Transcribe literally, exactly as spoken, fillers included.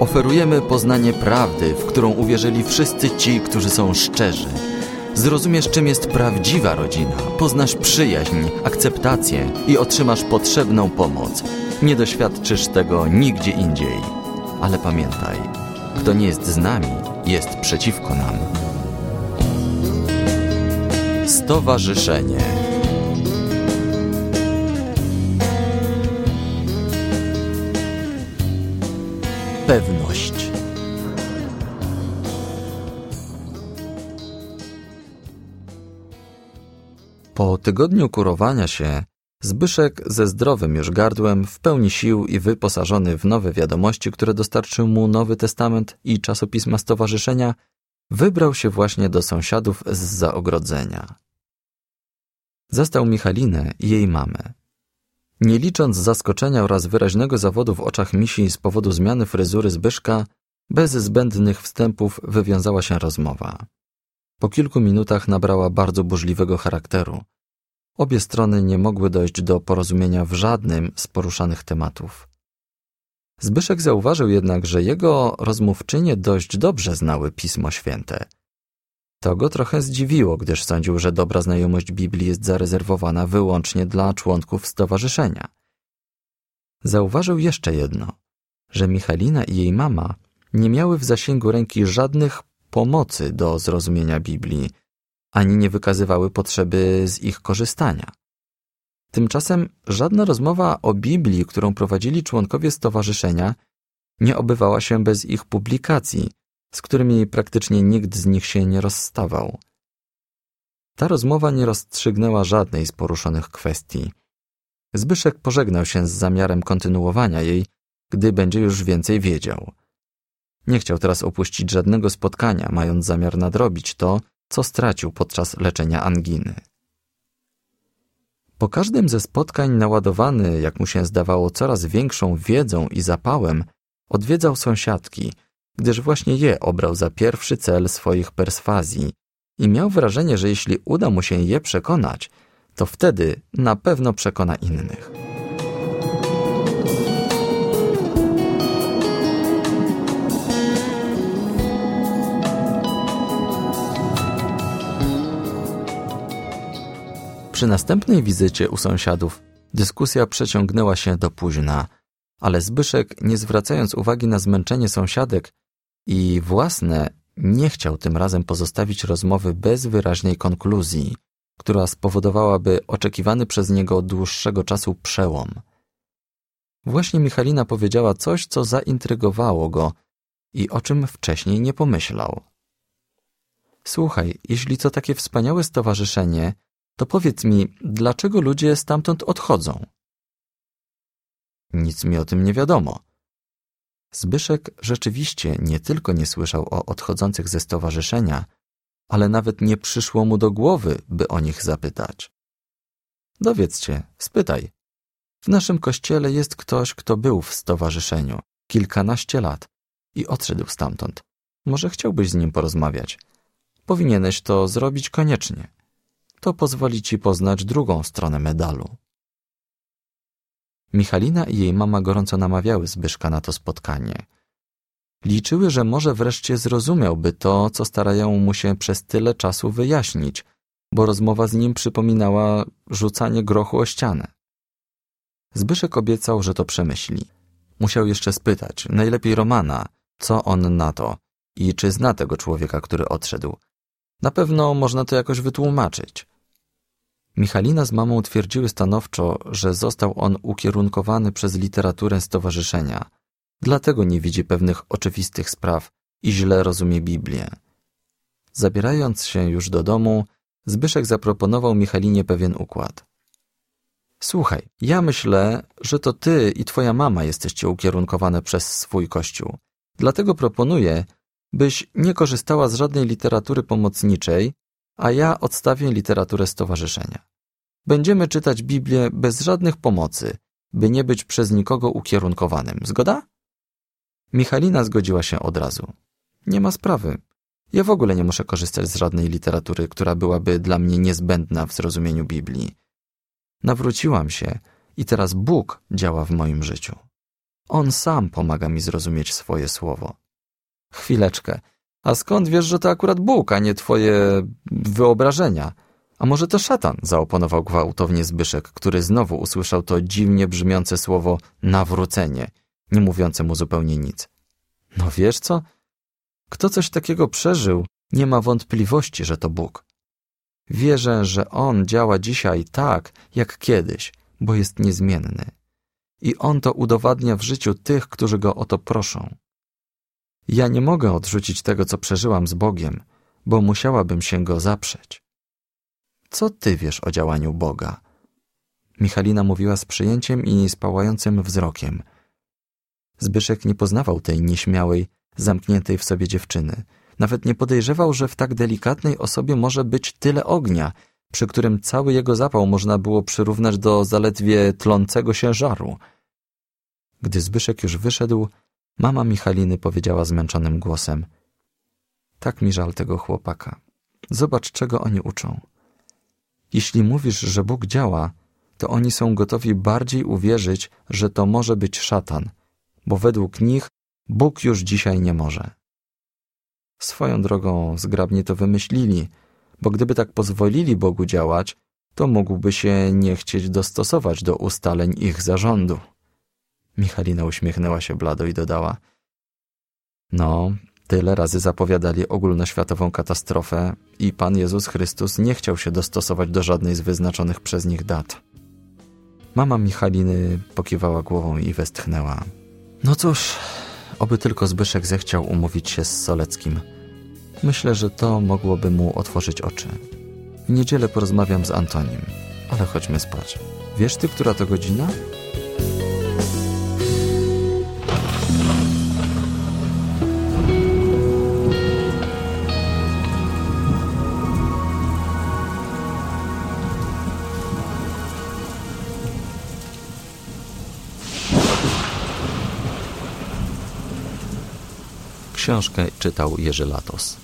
Oferujemy poznanie prawdy, w którą uwierzyli wszyscy ci, którzy są szczerzy. Zrozumiesz, czym jest prawdziwa rodzina, poznasz przyjaźń, akceptację i otrzymasz potrzebną pomoc. Nie doświadczysz tego nigdzie indziej. Ale pamiętaj, kto nie jest z nami, jest przeciwko nam. Stowarzyszenie. Pewność. Po tygodniu kurowania się, Zbyszek ze zdrowym już gardłem, w pełni sił i wyposażony w nowe wiadomości, które dostarczył mu Nowy Testament i czasopisma stowarzyszenia, wybrał się właśnie do sąsiadów zza ogrodzenia. Zastał Michalinę i jej mamę. Nie licząc zaskoczenia oraz wyraźnego zawodu w oczach misi z powodu zmiany fryzury Zbyszka, bez zbędnych wstępów wywiązała się rozmowa. Po kilku minutach nabrała bardzo burzliwego charakteru. Obie strony nie mogły dojść do porozumienia w żadnym z poruszanych tematów. Zbyszek zauważył jednak, że jego rozmówczynie dość dobrze znały Pismo Święte. To go trochę zdziwiło, gdyż sądził, że dobra znajomość Biblii jest zarezerwowana wyłącznie dla członków stowarzyszenia. Zauważył jeszcze jedno, że Michalina i jej mama nie miały w zasięgu ręki żadnych pomocy do zrozumienia Biblii, ani nie wykazywały potrzeby z ich korzystania. Tymczasem żadna rozmowa o Biblii, którą prowadzili członkowie stowarzyszenia, nie obywała się bez ich publikacji, z którymi praktycznie nikt z nich się nie rozstawał. Ta rozmowa nie rozstrzygnęła żadnej z poruszonych kwestii. Zbyszek pożegnał się z zamiarem kontynuowania jej, gdy będzie już więcej wiedział. Nie chciał teraz opuścić żadnego spotkania, mając zamiar nadrobić to, co stracił podczas leczenia anginy. Po każdym ze spotkań naładowany, jak mu się zdawało, coraz większą wiedzą i zapałem, odwiedzał sąsiadki, gdyż właśnie je obrał za pierwszy cel swoich perswazji i miał wrażenie, że jeśli uda mu się je przekonać, to wtedy na pewno przekona innych. Przy następnej wizycie u sąsiadów dyskusja przeciągnęła się do późna, ale Zbyszek, nie zwracając uwagi na zmęczenie sąsiadek i własne, nie chciał tym razem pozostawić rozmowy bez wyraźnej konkluzji, która spowodowałaby oczekiwany przez niego od dłuższego czasu przełom. Właśnie Michalina powiedziała coś, co zaintrygowało go i o czym wcześniej nie pomyślał. Słuchaj, jeśli to takie wspaniałe stowarzyszenie, to powiedz mi, dlaczego ludzie stamtąd odchodzą? Nic mi o tym nie wiadomo. Zbyszek rzeczywiście nie tylko nie słyszał o odchodzących ze stowarzyszenia, ale nawet nie przyszło mu do głowy, by o nich zapytać. Dowiedz się, spytaj. W naszym kościele jest ktoś, kto był w stowarzyszeniu kilkanaście lat i odszedł stamtąd. Może chciałbyś z nim porozmawiać. Powinieneś to zrobić koniecznie. To pozwoli ci poznać drugą stronę medalu. Michalina i jej mama gorąco namawiały Zbyszka na to spotkanie. Liczyły, że może wreszcie zrozumiałby to, co starają mu się przez tyle czasu wyjaśnić, bo rozmowa z nim przypominała rzucanie grochu o ścianę. Zbyszek obiecał, że to przemyśli. Musiał jeszcze spytać, najlepiej Romana, co on na to i czy zna tego człowieka, który odszedł. Na pewno można to jakoś wytłumaczyć. Michalina z mamą twierdziły stanowczo, że został on ukierunkowany przez literaturę stowarzyszenia, dlatego nie widzi pewnych oczywistych spraw i źle rozumie Biblię. Zabierając się już do domu, Zbyszek zaproponował Michalinie pewien układ. Słuchaj, ja myślę, że to ty i twoja mama jesteście ukierunkowane przez swój kościół. Dlatego proponuję, byś nie korzystała z żadnej literatury pomocniczej, a ja odstawię literaturę stowarzyszenia. Będziemy czytać Biblię bez żadnych pomocy, by nie być przez nikogo ukierunkowanym. Zgoda? Michalina zgodziła się od razu. Nie ma sprawy. Ja w ogóle nie muszę korzystać z żadnej literatury, która byłaby dla mnie niezbędna w zrozumieniu Biblii. Nawróciłam się i teraz Bóg działa w moim życiu. On sam pomaga mi zrozumieć swoje słowo. Chwileczkę. A skąd wiesz, że to akurat Bóg, a nie twoje wyobrażenia? A może to szatan? Zaoponował gwałtownie Zbyszek, który znowu usłyszał to dziwnie brzmiące słowo nawrócenie, nie mówiące mu zupełnie nic. No wiesz co? Kto coś takiego przeżył, nie ma wątpliwości, że to Bóg. Wierzę, że On działa dzisiaj tak, jak kiedyś, bo jest niezmienny. I On to udowadnia w życiu tych, którzy Go o to proszą. Ja nie mogę odrzucić tego, co przeżyłam z Bogiem, bo musiałabym się Go zaprzeć. Co ty wiesz o działaniu Boga? Michalina mówiła z przyjęciem i z pałającym wzrokiem. Zbyszek nie poznawał tej nieśmiałej, zamkniętej w sobie dziewczyny. Nawet nie podejrzewał, że w tak delikatnej osobie może być tyle ognia, przy którym cały jego zapał można było przyrównać do zaledwie tlącego się żaru. Gdy Zbyszek już wyszedł, mama Michaliny powiedziała zmęczonym głosem: tak mi żal tego chłopaka. Zobacz, czego oni uczą. Jeśli mówisz, że Bóg działa, to oni są gotowi bardziej uwierzyć, że to może być szatan, bo według nich Bóg już dzisiaj nie może. Swoją drogą zgrabnie to wymyślili, bo gdyby tak pozwolili Bogu działać, to mógłby się nie chcieć dostosować do ustaleń ich zarządu. Michalina uśmiechnęła się blado i dodała: no, tyle razy zapowiadali ogólnoświatową katastrofę i Pan Jezus Chrystus nie chciał się dostosować do żadnej z wyznaczonych przez nich dat. Mama Michaliny pokiwała głową i westchnęła. No cóż, oby tylko Zbyszek zechciał umówić się z Soleckim. Myślę, że to mogłoby mu otworzyć oczy. W niedzielę porozmawiam z Antonim, ale chodźmy spać. Wiesz ty, która to godzina? Książkę czytał Jerzy Latos.